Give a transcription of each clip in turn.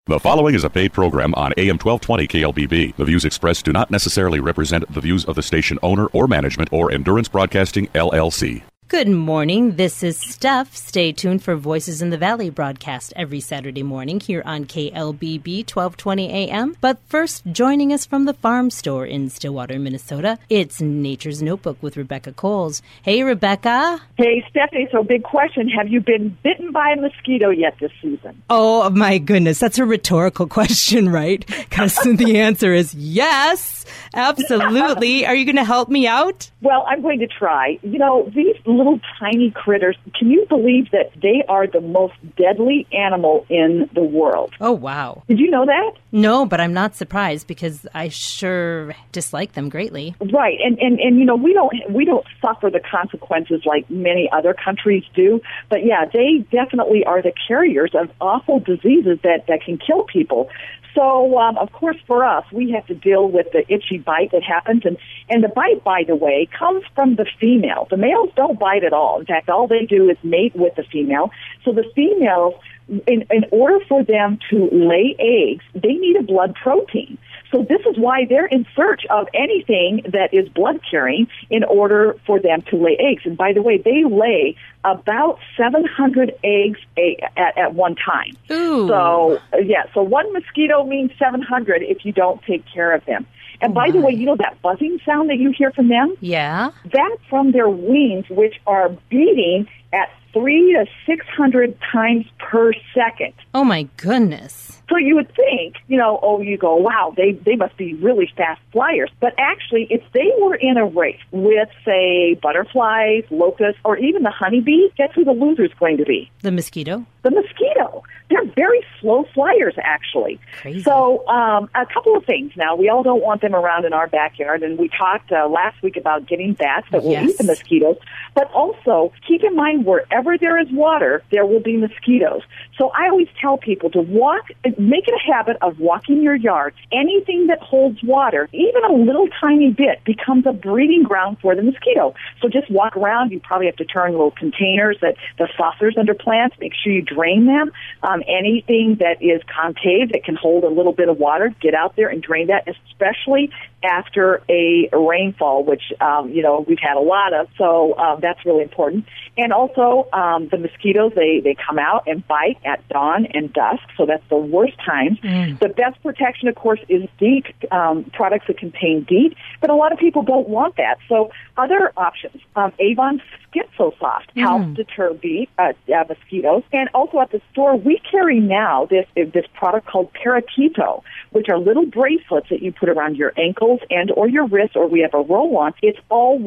The following is a paid program on AM 1220 KLBB. The views expressed do not necessarily represent the views of the station owner or management or Endurance Broadcasting, LLC. Good morning. This is Steph. Stay tuned for Voices in the Valley broadcast every Saturday morning here on KLBB 1220 AM. But first, joining us from the farm store in Stillwater, Minnesota, it's Nature's Notebook with Rebecca Coles. Hey, Rebecca. Hey, Stephanie. So big question. Have you been bitten by a mosquito yet this season? Oh, my goodness. That's a rhetorical question, right? Because the answer is yes, absolutely. Are you going to help me out? Well, I'm going to try. You know, these little tiny critters, can you believe that they are the most deadly animal in the world? Oh, wow. Did you know that? No, but I'm not surprised because I sure dislike them greatly. Right. And you know, we don't suffer the consequences like many other countries do. But yeah, they definitely are the carriers of awful diseases that can kill people. So, of course, for us, we have to deal with the itchy bite that happens. And the bite, by the way, comes from the female. The males don't bite at all. In fact, all they do is mate with the female. So the females, in order for them to lay eggs, they need a blood protein. So this is why they're in search of anything that is blood-carrying in order for them to lay eggs. And by the way, they lay about 700 eggs at one time. Ooh. So, yeah, so one mosquito means 700 if you don't take care of them. And by the way, you know that buzzing sound that you hear from them? Yeah. That's from their wings, which are beating at 300 to 600 times per second. Oh, my goodness. So you would think, you know, you go, wow, they must be really fast flyers. But actually, if they were in a race with, say, butterflies, locusts, or even the honeybee, guess who the loser's going to be? The mosquito? The mosquito. They're very slow flyers, actually. Crazy. So a couple of things now. We all don't want them around in our backyard, and we talked last week about getting bats that will eat the mosquitoes. But also, keep in mind, wherever there is water, there will be mosquitoes. So I always tell people to make it a habit of walking your yard. Anything that holds water, even a little tiny bit, becomes a breeding ground for the mosquito. So just walk around. You probably have to turn little containers, the saucers under plants. Make sure you drain them. Anything that is concave that can hold a little bit of water, get out there and drain that, especially after a rainfall, which, you know, we've had a lot of. So that's really important. And also, the mosquitoes, they come out and bite at dawn and dusk. So that's the worst time. The best protection, of course, is DEET, products that contain DEET. But a lot of people don't want that. So other options, Avon Schizosoft helps deter mosquitoes. And also at the store, we carry now this product called Parakeeto, which are little bracelets that you put around your ankles and or your wrists, or we have a roll-on. It's all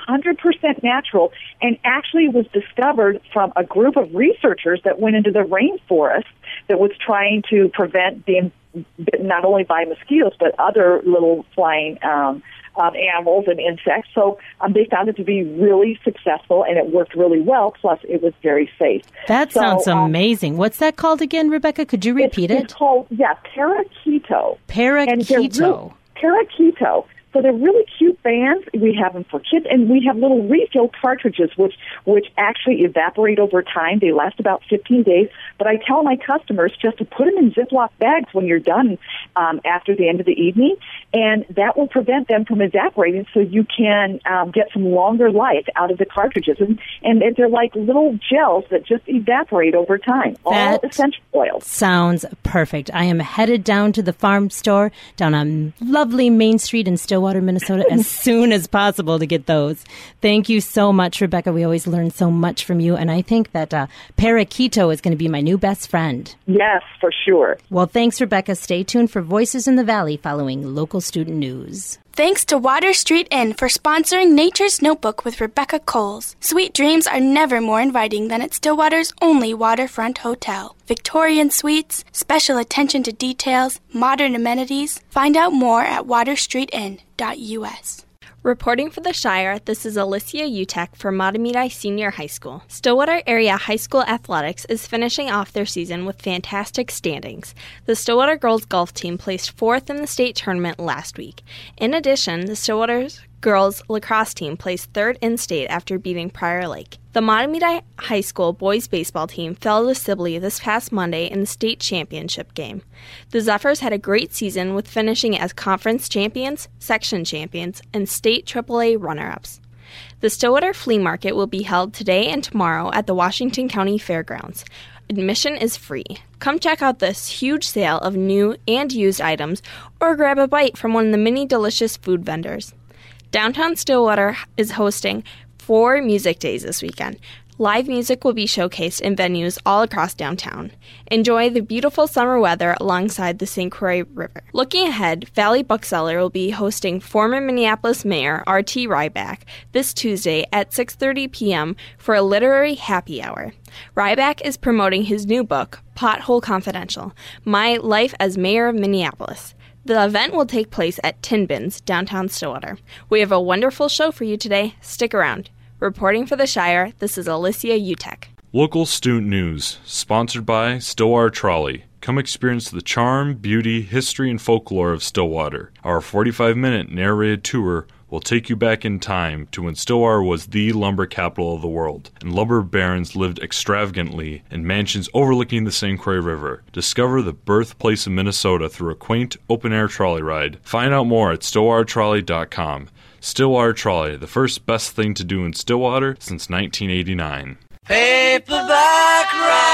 100% natural, and actually was discovered from a group of researchers that went into the rainforest that was trying to prevent being bitten not only by mosquitoes, but other little flying animals and insects. So they found it to be really successful, and it worked really well. Plus, it was very safe. That sounds amazing. What's that called again, Rebecca? Could you repeat it? It's called, Parakeeto. Parakeeto. Parakeeto. So they're really cute bands. We have them for kids, and we have little refill cartridges, which actually evaporate over time. They last about 15 days. But I tell my customers just to put them in Ziploc bags when you're done after the end of the evening, and that will prevent them from evaporating, so you can get some longer life out of the cartridges. And they're like little gels that just evaporate over time. All essential oils. Sounds perfect. I am headed down to the farm store down on lovely Main Street in Stillwater, Minnesota, as soon as possible to get those. Thank you so much, Rebecca. We always learn so much from you, and I think that Parakeeto is going to be my new best friend. Yes, for sure. Well, thanks, Rebecca. Stay tuned for Voices in the Valley following local student news. Thanks to Water Street Inn for sponsoring Nature's Notebook with Rebecca Coles. Sweet dreams are never more inviting than at Stillwater's only waterfront hotel. Victorian suites, special attention to details, modern amenities. Find out more at waterstreetin.us. Reporting for the Shire, this is Alicia Utek for Matamidi Senior High School. Stillwater Area High School Athletics is finishing off their season with fantastic standings. The Stillwater girls golf team placed 4th in the state tournament last week. In addition, the Stillwater girls lacrosse team placed third in state after beating Prior Lake. The Matamidi High School boys baseball team fell to Sibley this past Monday in the state championship game. The Zephyrs had a great season with finishing as conference champions, section champions, and state AAA runner-ups. The Stillwater Flea Market will be held today and tomorrow at the Washington County Fairgrounds. Admission is free. Come check out this huge sale of new and used items or grab a bite from one of the many delicious food vendors. Downtown Stillwater is hosting 4 music days this weekend. Live music will be showcased in venues all across downtown. Enjoy the beautiful summer weather alongside the St. Croix River. Looking ahead, Valley Bookseller will be hosting former Minneapolis Mayor R.T. Ryback this Tuesday at 6:30 p.m. for a literary happy hour. Ryback is promoting his new book, Pothole Confidential, My Life as Mayor of Minneapolis. The event will take place at Tin Bins, downtown Stillwater. We have a wonderful show for you today. Stick around. Reporting for the Shire, this is Alicia Utek. Local Student News, sponsored by Stillwater Trolley. Come experience the charm, beauty, history, and folklore of Stillwater. Our 45-minute narrated tour will take you back in time to when Stillwater was the lumber capital of the world, and lumber barons lived extravagantly in mansions overlooking the St. Croix River. Discover the birthplace of Minnesota through a quaint, open-air trolley ride. Find out more at stillwatertrolley.com. Stillwater Trolley, the first best thing to do in Stillwater since 1989. Paperback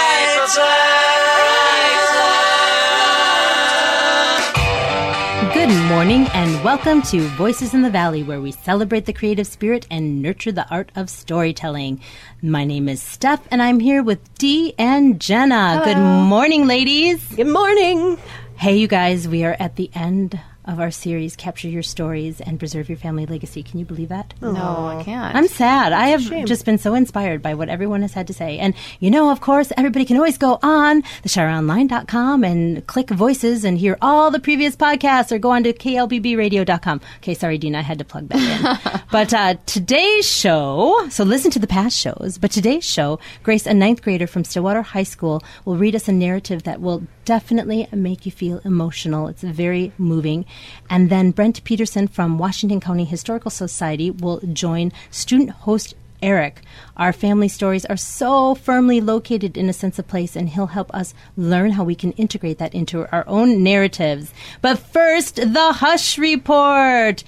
Good morning and welcome to Voices in the Valley, where we celebrate the creative spirit and nurture the art of storytelling. My name is Steph, and I'm here with Dee and Jenna. Hello. Good morning, ladies. Good morning. Hey, you guys, we are at the end of our series, Capture Your Stories and Preserve Your Family Legacy. Can you believe that? No, I can't. I'm sad. I have just been so inspired by what everyone has had to say. And, you know, of course, everybody can always go on theshireonline.com and click Voices and hear all the previous podcasts, or go on to klbbradio.com. Okay, sorry, Dina, I had to plug that in. But today's show, so listen to the past shows, but today's show, Grace, a 9th grader from Stillwater High School, will read us a narrative that will definitely make you feel emotional. It's very moving. And then Brent Peterson from Washington County Historical Society will join student host Eric. Our family stories are so firmly located in a sense of place, and he'll help us learn how we can integrate that into our own narratives. But first, the Hush Report.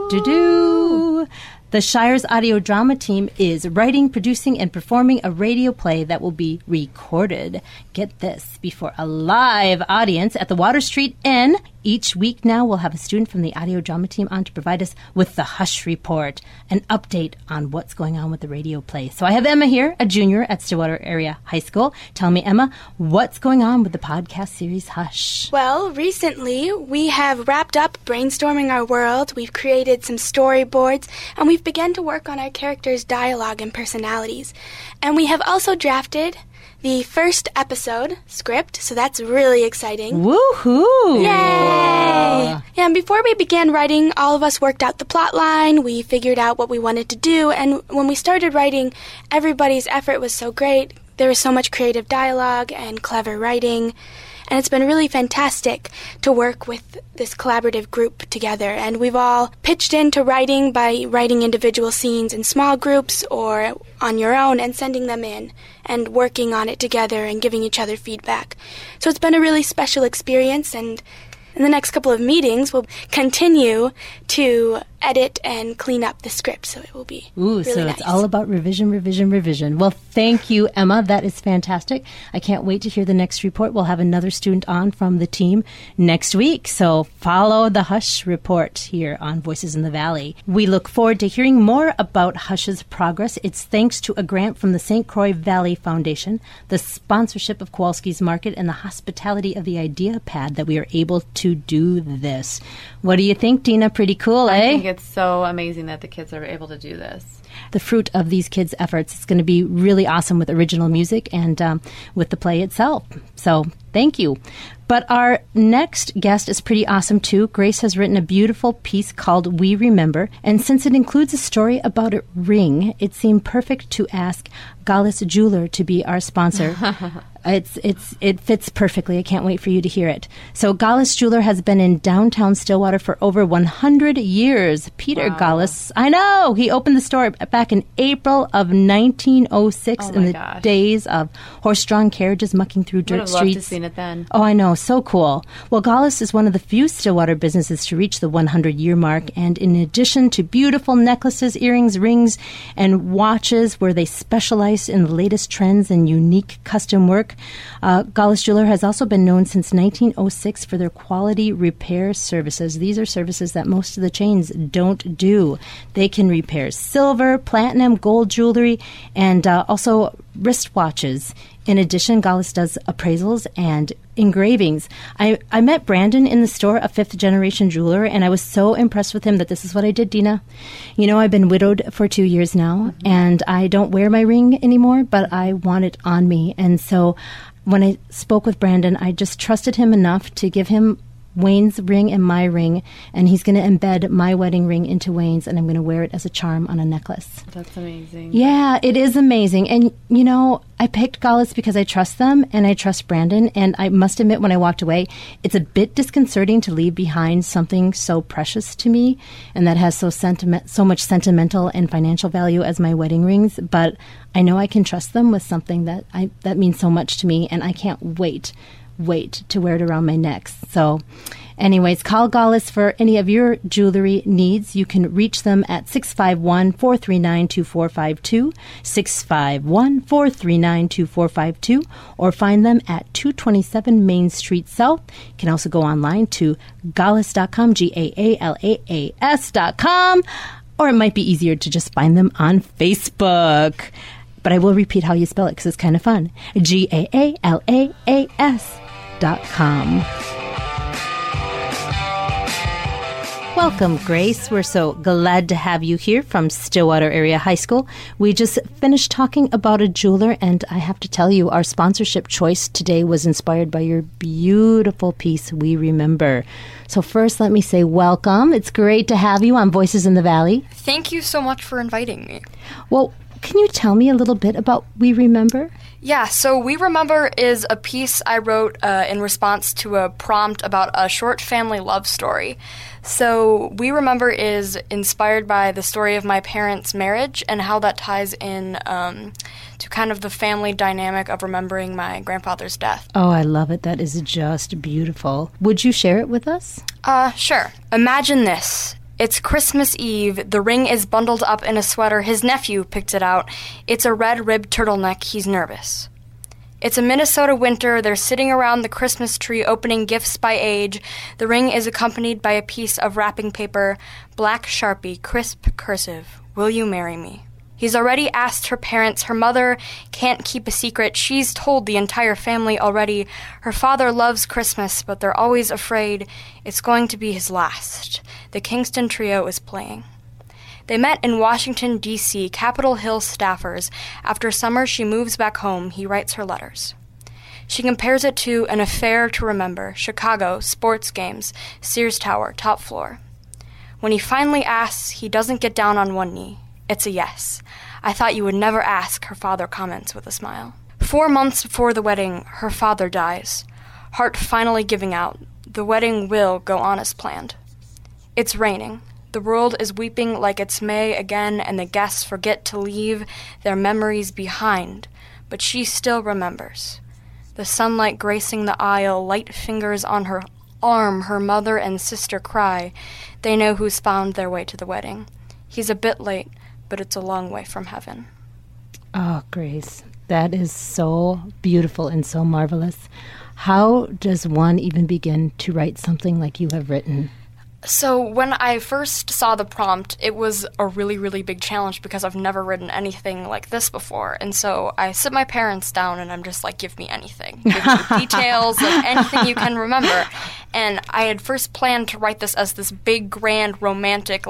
Do-do-do. The Shire's audio drama team is writing, producing, and performing a radio play that will be recorded, get this, before a live audience at the Water Street Inn. Each week now, we'll have a student from the audio drama team on to provide us with the Hush Report, an update on what's going on with the radio play. So I have Emma here, a junior at Stillwater Area High School. Tell me, Emma, what's going on with the podcast series Hush? Well, recently we have wrapped up brainstorming our world, we've created some storyboards, and we've begun to work on our characters' dialogue and personalities. And we have also drafted the first episode script, so that's really exciting. Woohoo! Yay! Yeah, and before we began writing, all of us worked out the plot line, we figured out what we wanted to do, and when we started writing, everybody's effort was so great. There was so much creative dialogue and clever writing, and it's been really fantastic to work with this collaborative group together. And we've all pitched into writing by writing individual scenes in small groups or on your own and sending them in and working on it together and giving each other feedback. So it's been a really special experience, and in the next couple of meetings, we'll continue to edit and clean up the script, so it will be really so nice. It's all about revision. Well, thank you, Emma. That is fantastic. I can't wait to hear the next report. We'll have another student on from the team next week, so follow the Hush Report here on Voices in the Valley. We look forward to hearing more about Hush's progress. It's thanks to a grant from the St. Croix Valley Foundation, the sponsorship of Kowalski's Market, and the hospitality of the Idea Pad that we are able to do this. What do you think, Dina? Pretty cool, eh? I think it's so amazing that the kids are able to do this. The fruit of these kids' efforts. It's going to be really awesome with original music and with the play itself. So thank you. But our next guest is pretty awesome, too. Grace has written a beautiful piece called We Remember, and since it includes a story about a ring, it seemed perfect to ask Gallis Jeweler to be our sponsor. It fits perfectly. I can't wait for you to hear it. So Gallis Jeweler has been in downtown Stillwater for over 100 years. Peter Gallis, I know, he opened the store back in April of 1906 in the days of horse-drawn carriages mucking through dirt streets. Would have loved to seen it then. Oh, I know, so cool. Well, Gallis is one of the few Stillwater businesses to reach the 100-year mark, and in addition to beautiful necklaces, earrings, rings, and watches where they specialize in the latest trends and unique custom work, Gallis Jeweler has also been known since 1906 for their quality repair services. These are services that most of the chains don't do. They can repair silver, platinum, gold jewelry, and also wristwatches. In addition, Gallis does appraisals and engravings. I met Brandon in the store, a fifth-generation jeweler, and I was so impressed with him that this is what I did, Dina. You know, I've been widowed for 2 years now, and I don't wear my ring anymore, but I want it on me. And so when I spoke with Brandon, I just trusted him enough to give him Wayne's ring and my ring, and he's going to embed my wedding ring into Wayne's, and I'm going to wear it as a charm on a necklace. That's amazing. Yeah, it is amazing. And, you know, I picked Gallis because I trust them, and I trust Brandon, and I must admit when I walked away, it's a bit disconcerting to leave behind something so precious to me, and that has so much sentimental and financial value as my wedding rings, but I know I can trust them with something that means so much to me, and I can't wait to wear it around my neck. So anyways, call Gallis for any of your jewelry needs. You can reach them at 651-439-2452, 651-439-2452, or find them at 227 Main Street South. You can also go online to gallis.com, GAALAAS.com, or it might be easier to just find them on Facebook. But I will repeat how you spell it because it's kind of fun. GAALAAS.com. Welcome, Grace. We're so glad to have you here from Stillwater Area High School. We just finished talking about a jeweler, and I have to tell you, our sponsorship choice today was inspired by your beautiful piece, We Remember. So first, let me say welcome. It's great to have you on Voices in the Valley. Thank you so much for inviting me. Well, can you tell me a little bit about We Remember? Yeah, so We Remember is a piece I wrote in response to a prompt about a short family love story. So We Remember is inspired by the story of my parents' marriage and how that ties in to kind of the family dynamic of remembering my grandfather's death. Oh, I love it. That is just beautiful. Would you share it with us? Sure. Imagine this. It's Christmas Eve. The ring is bundled up in a sweater. His nephew picked it out. It's a red-ribbed turtleneck. He's nervous. It's a Minnesota winter. They're sitting around the Christmas tree opening gifts by age. The ring is accompanied by a piece of wrapping paper, black Sharpie, crisp cursive. Will you marry me? He's already asked her parents. Her mother can't keep a secret. She's told the entire family already. Her father loves Christmas, but they're always afraid it's going to be his last. The Kingston Trio is playing. They met in Washington, D.C., Capitol Hill staffers. After summer, she moves back home. He writes her letters. She compares it to An Affair to Remember, Chicago, sports games, Sears Tower, top floor. When he finally asks, he doesn't get down on one knee. It's a yes. I thought you would never ask, her father comments with a smile. 4 months before the wedding, her father dies. Heart finally giving out. The wedding will go on as planned. It's raining. The world is weeping like it's May again, and the guests forget to leave their memories behind. But she still remembers. The sunlight gracing the aisle, light fingers on her arm, her mother and sister cry. They know who's found their way to the wedding. He's a bit late, but it's a long way from heaven. Oh, Grace, that is so beautiful and so marvelous. How does one even begin to write something like you have written? So when I first saw the prompt, it was a really, really big challenge because I've never written anything like this before. And so I sit my parents down and I'm just like, give me anything. Give me details, like anything you can remember. And I had first planned to write this as this big, grand, romantic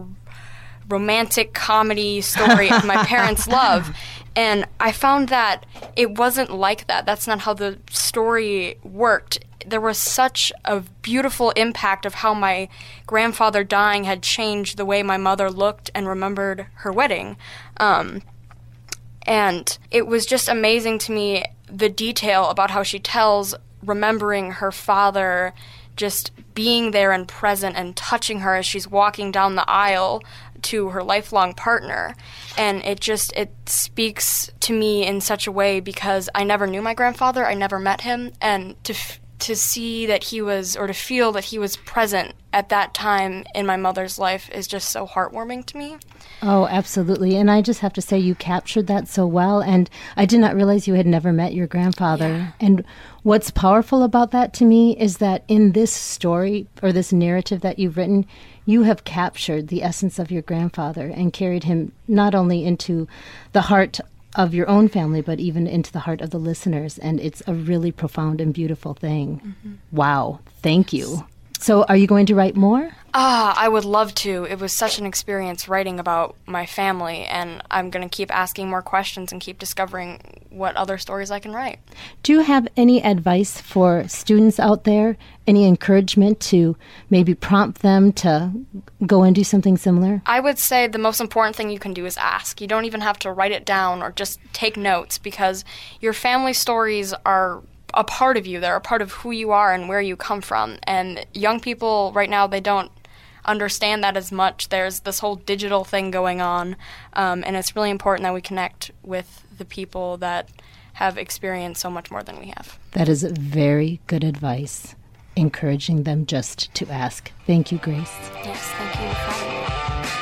comedy story of my parents' love. And I found that it wasn't like that. That's not how the story worked. There was such a beautiful impact of how my grandfather dying had changed the way my mother looked and remembered her wedding. And it was just amazing to me the detail about how she tells remembering her father just being there and present and touching her as she's walking down the aisle to her lifelong partner. And it speaks to me in such a way because I never knew my grandfather, I never met him, and to see that he was, or to feel that he was present at that time in my mother's life is just so heartwarming to me. Oh, absolutely. And I just have to say you captured that so well. And I did not realize you had never met your grandfather. Yeah. And what's powerful about that to me is that in this story or this narrative that you've written, you have captured the essence of your grandfather and carried him not only into the heart of your own family, but even into the heart of the listeners. And it's a really profound and beautiful thing. Mm-hmm. Wow. Thank you. So are you going to write more? I would love to. It was such an experience writing about my family, and I'm going to keep asking more questions and keep discovering what other stories I can write. Do you have any advice for students out there? Any encouragement to maybe prompt them to go and do something similar? I would say the most important thing you can do is ask. You don't even have to write it down or just take notes, because your family stories are a part of you. They're a part of who you are and where you come from. And young people right now, they don't understand that as much. There's this whole digital thing going on, and it's really important that we connect with the people that have experienced so much more than we have. That is very good advice, encouraging them just to ask. Thank you, Grace. Yes, thank you for having me.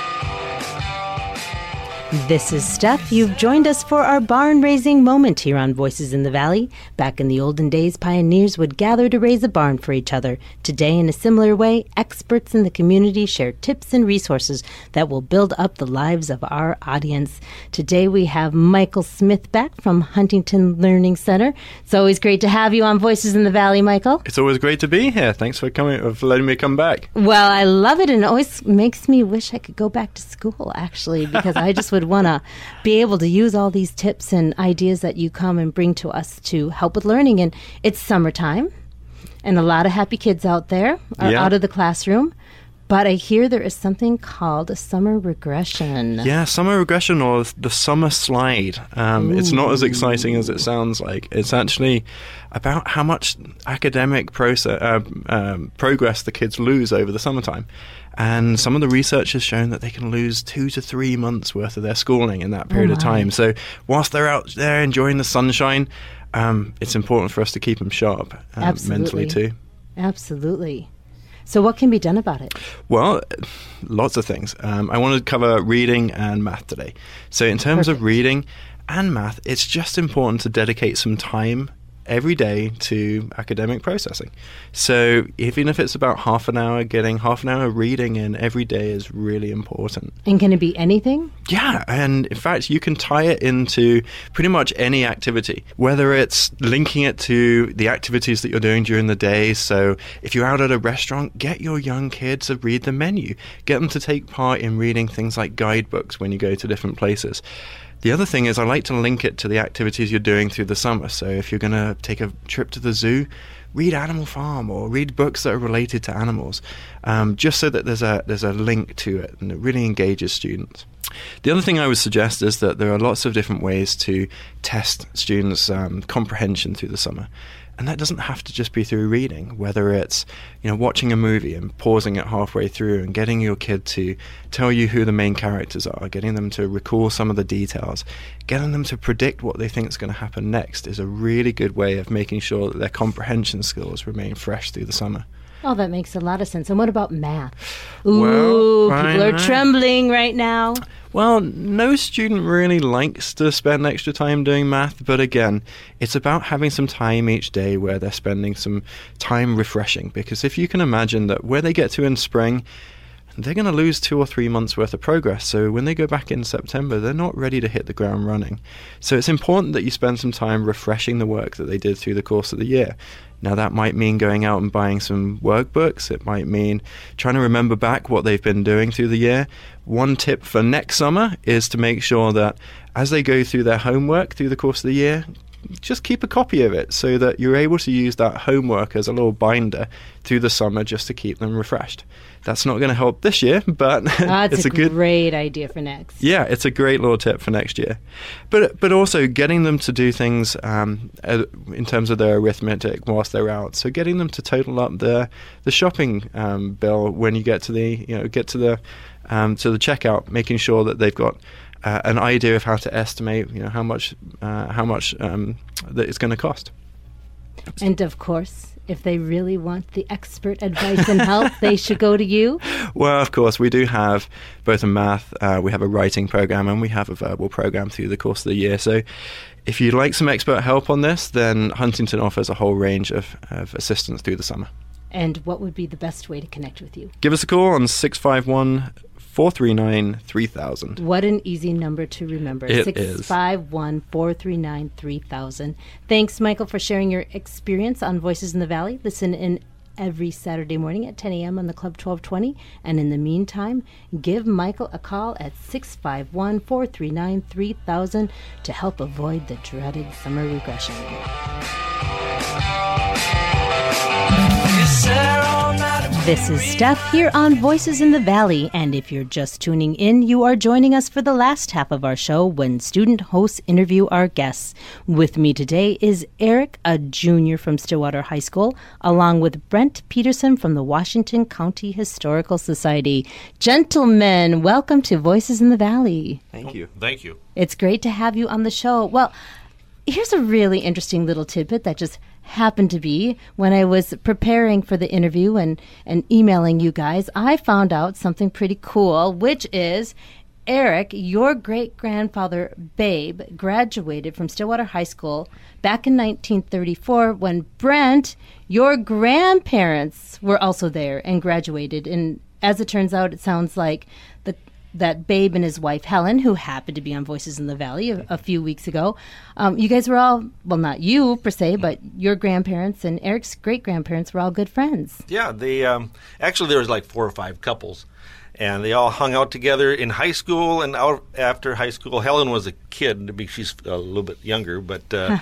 This is Steph. You've joined us for our barn-raising moment here on Voices in the Valley. Back in the olden days, pioneers would gather to raise a barn for each other. Today, in a similar way, experts in the community share tips and resources that will build up the lives of our audience. Today, we have Michael Smith back from Huntington Learning Center. It's always great to have you on Voices in the Valley, Michael. It's always great to be here. Thanks for letting me come back. Well, I love it, and it always makes me wish I could go back to school, actually, because I just would want to be able to use all these tips and ideas that you come and bring to us to help with learning. And it's summertime, and a lot of happy kids out there are out of the classroom. But I hear there is something called a summer regression. Yeah, summer regression, or the summer slide. It's not as exciting as it sounds like. It's actually about how much academic progress the kids lose over the summertime. And some of the research has shown that they can lose 2 to 3 months worth of their schooling in that period of time. So whilst they're out there enjoying the sunshine, it's important for us to keep them sharp mentally too. Absolutely. So what can be done about it? Well, lots of things. I want to cover reading and math today. So in terms of reading and math, it's just important to dedicate some time every day to academic processing. So even if it's about half an hour, getting half an hour reading in every day is really important. And can it be anything? Yeah, and in fact, you can tie it into pretty much any activity, whether it's linking it to the activities that you're doing during the day. So if you're out at a restaurant, get your young kids to read the menu. Get them to take part in reading things like guidebooks when you go to different places. The other thing is I like to link it to the activities you're doing through the summer. So if you're going to take a trip to the zoo, read Animal Farm or read books that are related to animals, just so that there's a link to it and it really engages students. The other thing I would suggest is that there are lots of different ways to test students' comprehension through the summer. And that doesn't have to just be through reading, whether it's watching a movie and pausing it halfway through and getting your kid to tell you who the main characters are, getting them to recall some of the details, getting them to predict what they think is going to happen next is a really good way of making sure that their comprehension skills remain fresh through the summer. Oh, that makes a lot of sense. And what about math? Ooh, people are trembling right now. Well, no student really likes to spend extra time doing math, but again, it's about having some time each day where they're spending some time refreshing. Because if you can imagine that where they get to in spring, they're going to lose 2 or 3 months worth of progress. So when they go back in September, they're not ready to hit the ground running. So it's important that you spend some time refreshing the work that they did through the course of the year. Now, that might mean going out and buying some workbooks. It might mean trying to remember back what they've been doing through the year. One tip for next summer is to make sure that as they go through their homework through the course of the year, just keep a copy of it so that you're able to use that homework as a little binder through the summer just to keep them refreshed. That's not going to help this year, but it's a great idea for next. Yeah, it's a great little tip for next year. But also getting them to do things in terms of their arithmetic whilst they're out. So getting them to total up the shopping bill when you get to the checkout, making sure that they've got an idea of how to estimate, how much that it's going to cost. And of course, if they really want the expert advice and help, they should go to you. Well, of course, we do have both a math, we have a writing program, and we have a verbal program through the course of the year. So if you'd like some expert help on this, then Huntington offers a whole range of assistance through the summer. And what would be the best way to connect with you? Give us a call on 651-439-3000. What an easy number to remember. It 651-439-3000. Thanks, Michael, for sharing your experience on Voices in the Valley. Listen in every Saturday morning at 10 a.m. on the Club 1220. And in the meantime, give Michael a call at 651-439-3000 to help avoid the dreaded summer regression. This is Steph here on Voices in the Valley, and if you're just tuning in, you are joining us for the last half of our show when student hosts interview our guests. With me today is Eric, a junior from Stillwater High School, along with Brent Peterson from the Washington County Historical Society. Gentlemen, welcome to Voices in the Valley. Thank you. Thank you. It's great to have you on the show. Well, here's a really interesting little tidbit that just happened to be when I was preparing for the interview and emailing you guys. I found out something pretty cool, which is, Eric, your great-grandfather, Babe, graduated from Stillwater High School back in 1934 when Brent, your grandparents, were also there and graduated. And as it turns out, it sounds like that Babe and his wife, Helen, who happened to be on Voices in the Valley a few weeks ago, you guys were all, well, not you per se, but your grandparents and Eric's great-grandparents were all good friends. Yeah, they actually there was like 4 or 5 couples, and they all hung out together in high school and out after high school. Helen was a kid, she's a little bit younger, but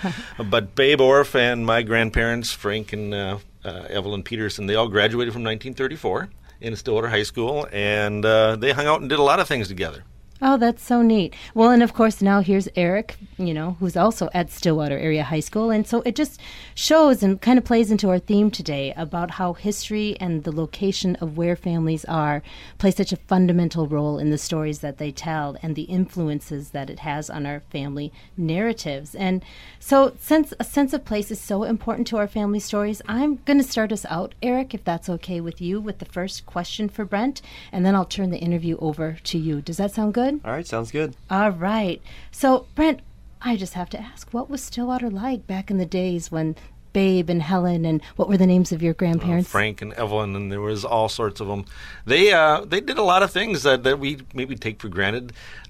Babe Orff and my grandparents, Frank and Evelyn Peterson, they all graduated from 1934. In Stillwater High School, and they hung out and did a lot of things together. Oh, that's so neat. Well, and of course, now here's Eric, who's also at Stillwater Area High School. And so it just shows and kind of plays into our theme today about how history and the location of where families are play such a fundamental role in the stories that they tell and the influences that it has on our family narratives. And so since a sense of place is so important to our family stories, I'm going to start us out, Eric, if that's okay with you, with the first question for Brent, and then I'll turn the interview over to you. Does that sound good? All right, sounds good. All right. So, Brent, I just have to ask, what was Stillwater like back in the days when Babe and Helen, and what were the names of your grandparents? Frank and Evelyn, and there was all sorts of them. They did a lot of things that we maybe take for granted.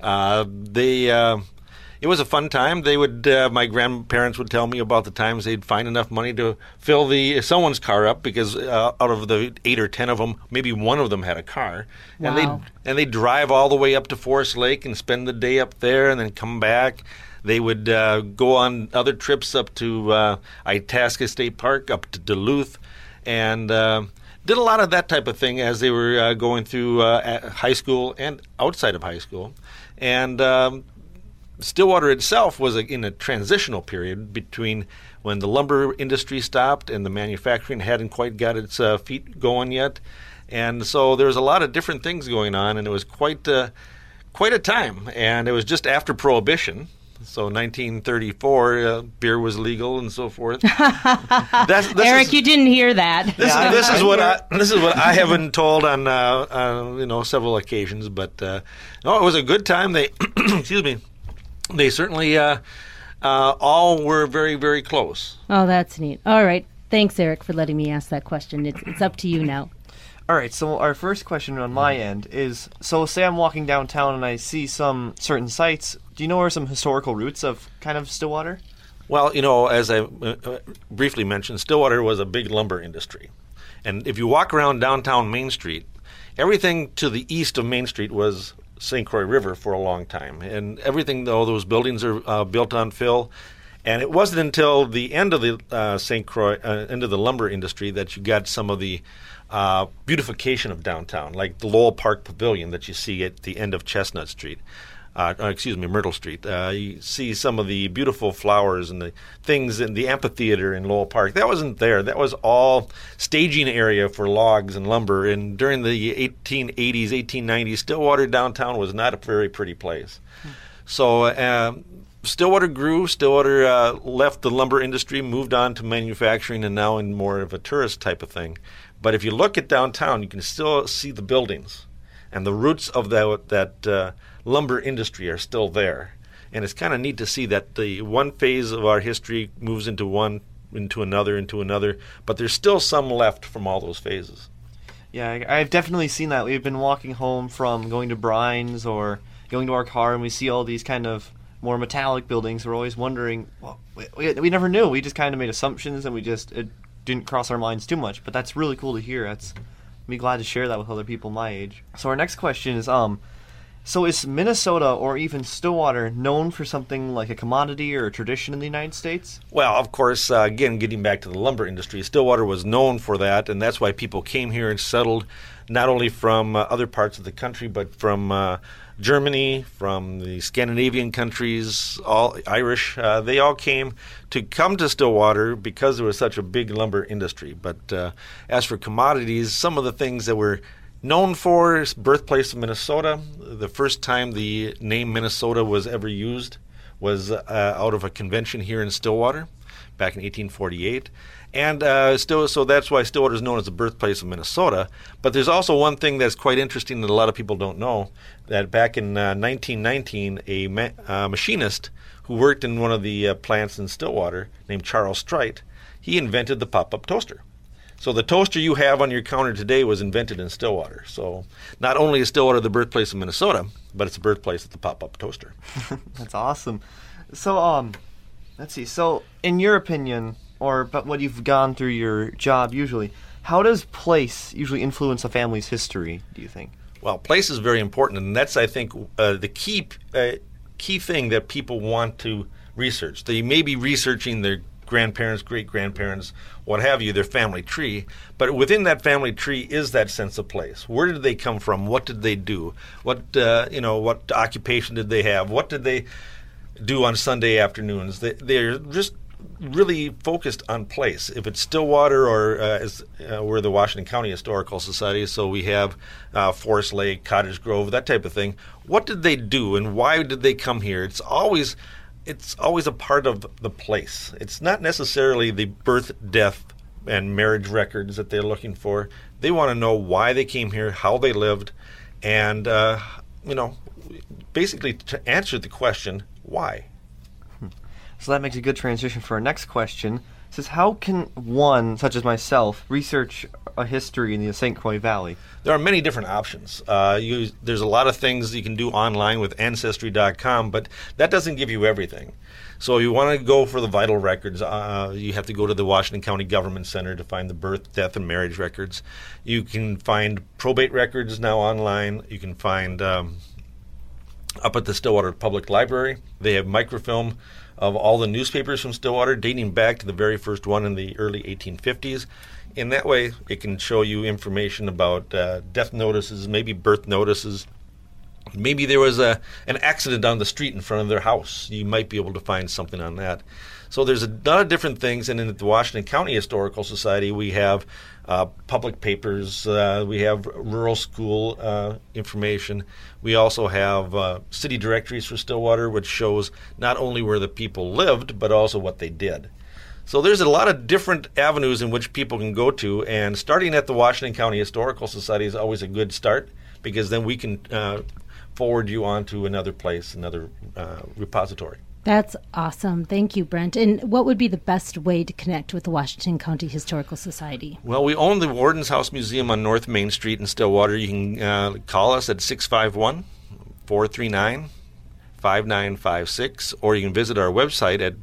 It was a fun time. They would, my grandparents would tell me about the times they'd find enough money to fill someone's car up because out of the 8 or 10 of them, maybe one of them had a car. Wow. And they'd drive all the way up to Forest Lake and spend the day up there and then come back. They would go on other trips up to Itasca State Park, up to Duluth, and did a lot of that type of thing as they were going through high school and outside of high school. And Stillwater itself was in a transitional period between when the lumber industry stopped and the manufacturing hadn't quite got its feet going yet. And so there was a lot of different things going on, and it was quite a time. And it was just after Prohibition. So 1934, beer was legal and so forth. Eric, you didn't hear that. This is what I have been told on several occasions. But it was a good time. They excuse me. They certainly all were very, very close. Oh, that's neat. All right. Thanks, Eric, for letting me ask that question. It's up to you now. All right. So our first question on my end is, so say I'm walking downtown and I see some certain sites. Do you know where some historical roots of kind of Stillwater? Well, as I briefly mentioned, Stillwater was a big lumber industry. And if you walk around downtown Main Street, everything to the east of Main Street was St. Croix River for a long time. And everything, though, those buildings are built on fill. And it wasn't until the end of the St. Croix, end of the lumber industry, that you got some of the beautification of downtown, like the Lowell Park Pavilion that you see at the end of Chestnut Street. Myrtle Street. You see some of the beautiful flowers and the things in the amphitheater in Lowell Park. That wasn't there. That was all staging area for logs and lumber. And during the 1880s, 1890s, Stillwater downtown was not a very pretty place. So Stillwater grew. Stillwater left the lumber industry, moved on to manufacturing, and now in more of a tourist type of thing. But if you look at downtown, you can still see the buildings. And the roots of that lumber industry are still there. And it's kind of neat to see that the one phase of our history moves into another, but there's still some left from all those phases. Yeah, I've definitely seen that. We've been walking home from going to Brine's or going to our car, and we see all these kind of more metallic buildings. We're always wondering, well, we never knew. We just kind of made assumptions, and it didn't cross our minds too much. But that's really cool to hear. I'd be glad to share that with other people my age. So our next question is, so is Minnesota or even Stillwater known for something like a commodity or a tradition in the United States? Well, of course, again, getting back to the lumber industry, Stillwater was known for that, and that's why people came here and settled, not only from other parts of the country, but from Germany, from the Scandinavian countries, all Irish. They all came to Stillwater because there was such a big lumber industry. But as for commodities, some of the things that were known for is birthplace of Minnesota. The first time the name Minnesota was ever used was out of a convention here in Stillwater back in 1848. And so that's why Stillwater is known as the birthplace of Minnesota. But there's also one thing that's quite interesting that a lot of people don't know, that back in 1919, a machinist who worked in one of the plants in Stillwater named Charles Strite, he invented the pop-up toaster. So the toaster you have on your counter today was invented in Stillwater. So not only is Stillwater the birthplace of Minnesota, but it's the birthplace of the pop-up toaster. That's awesome. So, let's see. So, in your opinion, but what you've gone through your job usually, how does place usually influence a family's history, do you think? Well, place is very important, and that's, I think, the key thing that people want to research. They may be researching their grandparents, great-grandparents, what have you, their family tree. But within that family tree is that sense of place. Where did they come from? What did they do? What occupation did they have? What did they do on Sunday afternoons? They're just really focused on place. If it's Stillwater or we're the Washington County Historical Society, so we have Forest Lake, Cottage Grove, that type of thing. What did they do and why did they come here? It's always a part of the place. It's not necessarily the birth, death, and marriage records that they're looking for. They want to know why they came here, how they lived, and basically to answer the question, why? So that makes a good transition for our next question. It says, how can one, such as myself, research a history in the St. Croix Valley? There are many different options. There's a lot of things you can do online with Ancestry.com, but that doesn't give you everything. So if you want to go for the vital records, you have to go to the Washington County Government Center to find the birth, death, and marriage records. You can find probate records now online. You can find up at the Stillwater Public Library. They have microfilm of all the newspapers from Stillwater dating back to the very first one in the early 1850s. In that way, it can show you information about death notices, maybe birth notices. Maybe there was an accident on the street in front of their house. You might be able to find something on that. So there's a lot of different things, and in the Washington County Historical Society, we have public papers, we have rural school information. We also have city directories for Stillwater, which shows not only where the people lived, but also what they did. So there's a lot of different avenues in which people can go to, and starting at the Washington County Historical Society is always a good start, because then we can forward you on to another place, another repository. That's awesome. Thank you, Brent. And what would be the best way to connect with the Washington County Historical Society? Well, we own the Warden's House Museum on North Main Street in Stillwater. You can call us at 651-439-5956, or you can visit our website at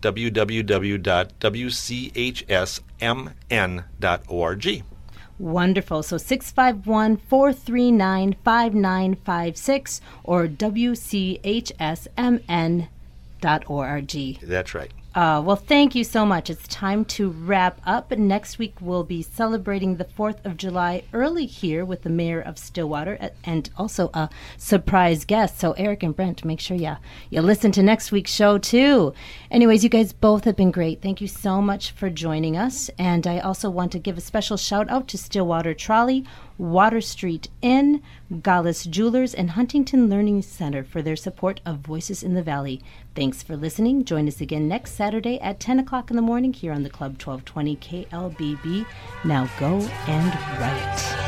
www.wchsmn.org. Wonderful. So 651-439-5956 or WCHSMN.org. That's right. Well, thank you so much. It's time to wrap up. Next week, we'll be celebrating the 4th of July early here with the mayor of Stillwater and also a surprise guest. So, Eric and Brent, make sure you listen to next week's show, too. Anyways, you guys both have been great. Thank you so much for joining us. And I also want to give a special shout out to Stillwater Trolley, Water Street Inn, Gallis Jewelers, and Huntington Learning Center for their support of Voices in the Valley. Thanks for listening. Join us again next Saturday at 10 o'clock in the morning here on the Club 1220 KLBB. Now go and write.